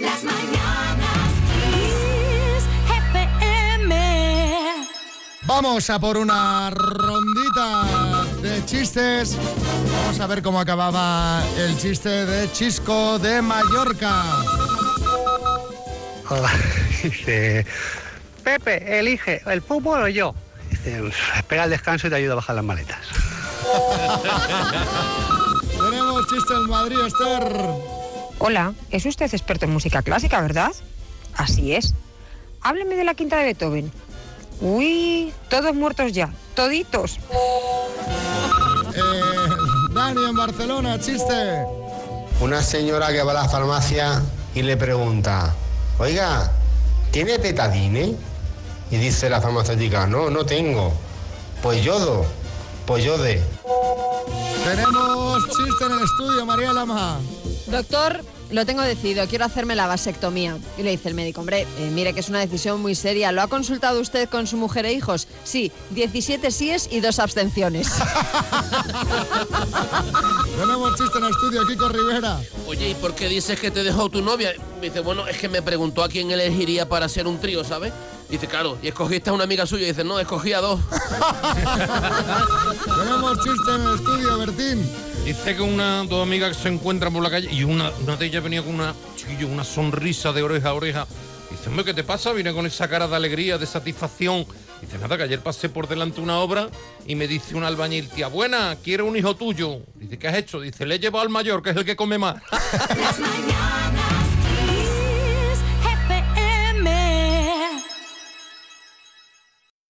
Las mañanas Kiss FM. Vamos a por una rondita de chistes. Vamos a ver cómo acababa el chiste de Chisco de Mallorca. Hola, dice, Pepe, elige, ¿el fútbol o yo? Dice, espera el descanso y te ayudo a bajar las maletas. Tenemos chiste en Madrid, Esther. Hola, es usted experto en música clásica, ¿verdad? Así es. Hábleme de la quinta de Beethoven. Uy, todos muertos ya, toditos. Dani, en Barcelona, chiste. Una señora que va a la farmacia y le pregunta, oiga, ¿tiene Betadine? Y dice la farmacéutica, no tengo. Pues yodo, pues yode. Tenemos chiste en el estudio, María Lama. Doctor, lo tengo decidido, quiero hacerme la vasectomía. Y le dice el médico, hombre, mire que es una decisión muy seria. ¿Lo ha consultado usted con su mujer e hijos? Sí, 17 síes y 2 abstenciones. Tenemos chiste en el estudio, Kiko Rivera. Oye, ¿y por qué dices que te dejó tu novia? Me dice, bueno, es que me preguntó a quién elegiría para ser un trío, ¿sabes? Dice, claro, y escogiste a una amiga suya. Y dice, no, escogí a 2. Tenemos chiste en el estudio, Bertín. Dice que dos amigas que se encuentran por la calle y una de ellas venía con una sonrisa de oreja a oreja. Dice, hombre, ¿qué te pasa? Viene con esa cara de alegría, de satisfacción. Dice, nada, que ayer pasé por delante una obra y me dice un albañil, tía buena, quiero un hijo tuyo. Dice, ¿qué has hecho? Dice, le he llevado al mayor, que es el que come más. Las mañanas